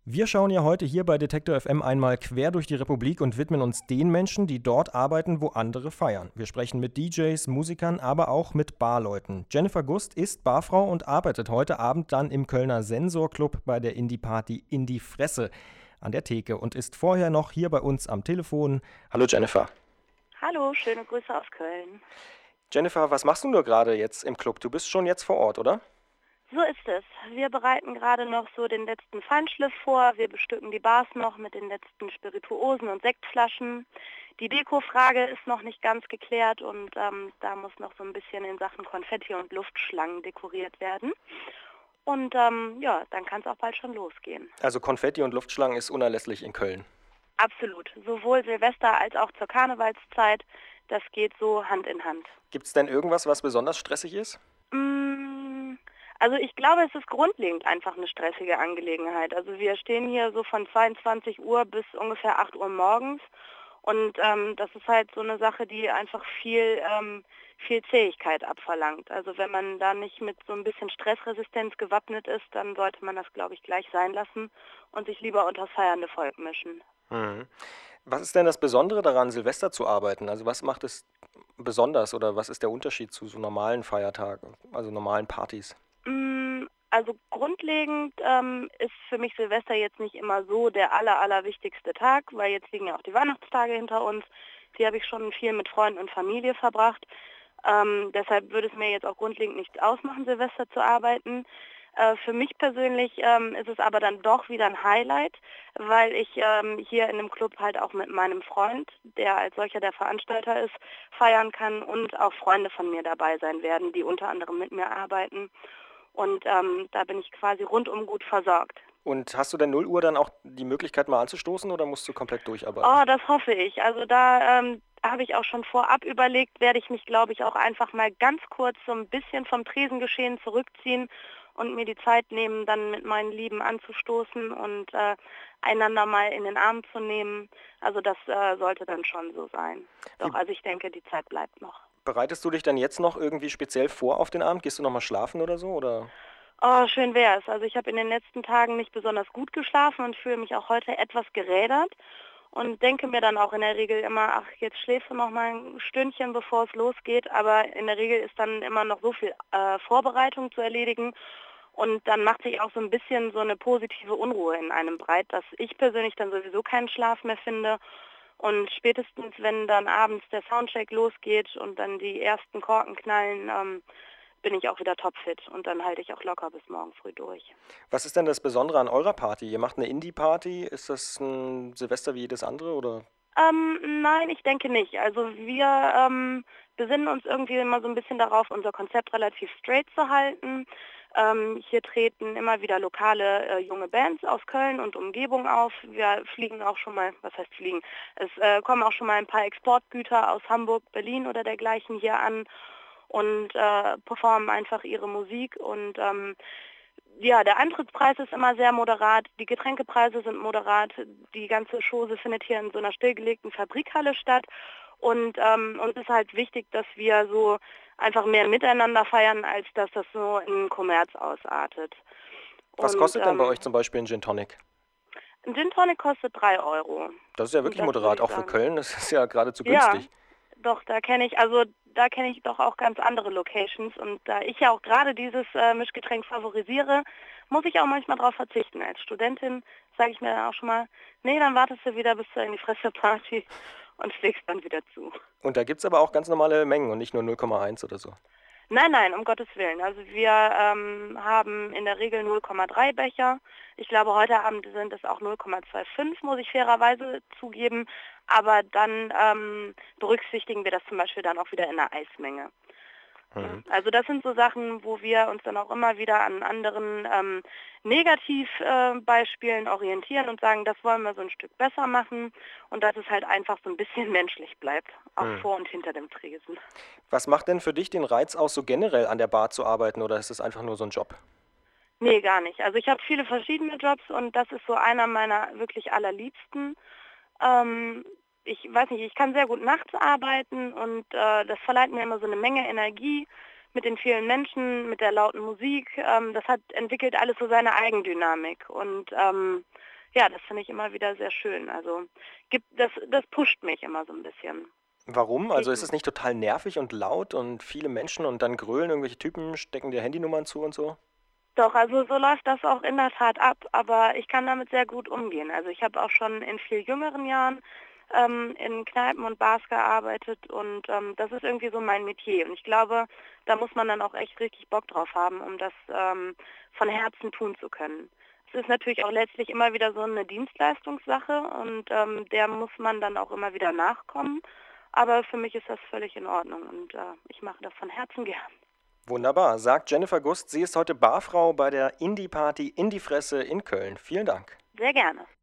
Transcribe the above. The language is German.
Wir schauen ja heute hier bei Detektor FM einmal quer durch die Republik und widmen uns den Menschen, die dort arbeiten, wo andere feiern. Wir sprechen mit DJs, Musikern, aber auch mit Barleuten. Jennifer Gust ist Barfrau und arbeitet heute Abend dann im Kölner Sensor Club bei der Indie-Party In die Fresse an der Theke und ist vorher noch hier bei uns am Telefon. Hallo Jennifer. Hallo, schöne Grüße aus Köln. Jennifer, was machst du nur gerade jetzt im Club? Du bist schon jetzt vor Ort, oder? So ist es. Wir bereiten gerade noch so den letzten Feinschliff vor. Wir bestücken die Bars noch mit den letzten Spirituosen und Sektflaschen. Die Dekofrage ist noch nicht ganz geklärt und da muss noch so ein bisschen in Sachen Konfetti und Luftschlangen dekoriert werden. Und dann kann es auch bald schon losgehen. Also Konfetti und Luftschlangen ist unerlässlich in Köln. Absolut. Sowohl Silvester als auch zur Karnevalszeit. Das geht so Hand in Hand. Gibt es denn irgendwas, was besonders stressig ist? Also ich glaube, es ist grundlegend einfach eine stressige Angelegenheit. Also wir stehen hier so von 22 Uhr bis ungefähr 8 Uhr morgens und das ist halt so eine Sache, die einfach viel Zähigkeit abverlangt. Also wenn man da nicht mit so ein bisschen Stressresistenz gewappnet ist, dann sollte man das, glaube ich, gleich sein lassen und sich lieber unter das feiernde Volk mischen. Was ist denn das Besondere daran, Silvester zu arbeiten? Also was macht es besonders oder was ist der Unterschied zu so normalen Feiertagen, also normalen Partys? Also grundlegend ist für mich Silvester jetzt nicht immer so der allerwichtigste Tag, weil jetzt liegen ja auch die Weihnachtstage hinter uns. Die habe ich schon viel mit Freunden und Familie verbracht. Deshalb würde es mir jetzt auch grundlegend nichts ausmachen, Silvester zu arbeiten. Für mich persönlich ist es aber dann doch wieder ein Highlight, weil ich hier in dem Club halt auch mit meinem Freund, der als solcher der Veranstalter ist, feiern kann und auch Freunde von mir dabei sein werden, die unter anderem mit mir arbeiten. Und da bin ich quasi rundum gut versorgt. Und hast du denn 0 Uhr dann auch die Möglichkeit mal anzustoßen oder musst du komplett durcharbeiten? Oh, das hoffe ich. Also da habe ich auch schon vorab überlegt, werde ich mich, glaube ich, auch einfach mal ganz kurz so ein bisschen vom Tresengeschehen zurückziehen und mir die Zeit nehmen, dann mit meinen Lieben anzustoßen und einander mal in den Arm zu nehmen. Also das sollte dann schon so sein. Doch, also ich denke, die Zeit bleibt noch. Bereitest du dich dann jetzt noch irgendwie speziell vor auf den Abend? Gehst du noch mal schlafen oder so? Oder? Oh, schön wär's. Also ich habe in den letzten Tagen nicht besonders gut geschlafen und fühle mich auch heute etwas gerädert und denke mir dann auch in der Regel immer, ach, jetzt schläfst du noch mal ein Stündchen, bevor es losgeht. Aber in der Regel ist dann immer noch so viel Vorbereitung zu erledigen und dann macht sich auch so ein bisschen so eine positive Unruhe in einem breit, dass ich persönlich dann sowieso keinen Schlaf mehr finde. Und spätestens, wenn dann abends der Soundcheck losgeht und dann die ersten Korken knallen, bin ich auch wieder topfit und dann halte ich auch locker bis morgen früh durch. Was ist denn das Besondere an eurer Party? Ihr macht eine Indie-Party. Ist das ein Silvester wie jedes andere oder? Nein, ich denke nicht. Also wir besinnen uns irgendwie immer so ein bisschen darauf, unser Konzept relativ straight zu halten. Hier treten immer wieder lokale junge Bands aus Köln und Umgebung auf. Wir fliegen auch schon mal, was heißt fliegen? Es kommen auch schon mal ein paar Exportgüter aus Hamburg, Berlin oder dergleichen hier an und performen einfach ihre Musik und der Eintrittspreis ist immer sehr moderat, die Getränkepreise sind moderat, die ganze Chose findet hier in so einer stillgelegten Fabrikhalle statt und uns ist halt wichtig, dass wir so einfach mehr miteinander feiern, als dass das so in Kommerz ausartet. Was Und kostet denn bei euch zum Beispiel ein Gin Tonic? ein Gin Tonic kostet 3 Euro. Das ist ja Und wirklich das würde moderat, ich auch für sagen. Köln. Das ist ja geradezu Ja, günstig. doch, da kenne ich doch auch ganz andere Locations und da ich ja auch gerade dieses Mischgetränk favorisiere, muss ich auch manchmal darauf verzichten. Als Studentin sage ich mir dann auch schon mal, nee, dann wartest du wieder bis zur In die Fresse Party und schlägst dann wieder zu. Und da gibt es aber auch ganz normale Mengen und nicht nur 0,1 oder so. Nein, um Gottes Willen. Also wir haben in der Regel 0,3 Becher. Ich glaube, heute Abend sind es auch 0,25, muss ich fairerweise zugeben. Aber dann berücksichtigen wir das zum Beispiel dann auch wieder in der Eismenge. Also das sind so Sachen, wo wir uns dann auch immer wieder an anderen Negativbeispielen orientieren und sagen, das wollen wir so ein Stück besser machen und dass es halt einfach so ein bisschen menschlich bleibt, auch vor und hinter dem Tresen. Was macht denn für dich den Reiz aus, so generell an der Bar zu arbeiten oder ist es einfach nur so ein Job? Nee, gar nicht. Also ich habe viele verschiedene Jobs und das ist so einer meiner wirklich allerliebsten. Ich weiß nicht, ich kann sehr gut nachts arbeiten und das verleiht mir immer so eine Menge Energie mit den vielen Menschen, mit der lauten Musik. Das hat entwickelt alles so seine Eigendynamik und ja, das finde ich immer wieder sehr schön. Also das pusht mich immer so ein bisschen. Warum? Also ist Definitiv. es nicht total nervig und laut und viele Menschen und dann grölen irgendwelche Typen, stecken dir Handynummern zu und so? Doch, also so läuft das auch in der Tat ab, aber ich kann damit sehr gut umgehen. Also ich habe auch schon in viel jüngeren Jahren in Kneipen und Bars gearbeitet und das ist irgendwie so mein Metier. Und ich glaube, da muss man dann auch echt richtig Bock drauf haben, um das von Herzen tun zu können. Es ist natürlich auch letztlich immer wieder so eine Dienstleistungssache und der muss man dann auch immer wieder nachkommen. Aber für mich ist das völlig in Ordnung und ich mache das von Herzen gern. Wunderbar, sagt Jennifer Gust. Sie ist heute Barfrau bei der Indie-Party In die Fresse in Köln. Vielen Dank. Sehr gerne.